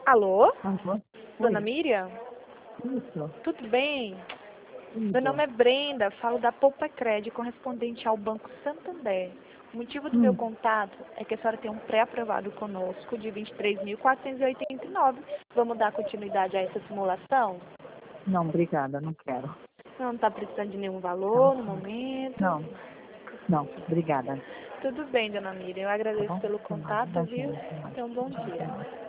Alô? Alô? Dona Oi. Miriam? Isso. Tudo bem? Meu Isso. nome é Brenda, falo da Poupa Cred, correspondente ao Banco Santander. O motivo do meu contato é que a senhora tem um pré-aprovado conosco de 23.489. Vamos dar continuidade a essa simulação? Não, obrigada, não quero. Não está precisando de nenhum valor no Tá? momento? Não, não, obrigada. Tudo bem, Dona Miriam. Eu Tá agradeço bom? pelo Tá bom. contato, viu? Imagina. Tenha um bom dia.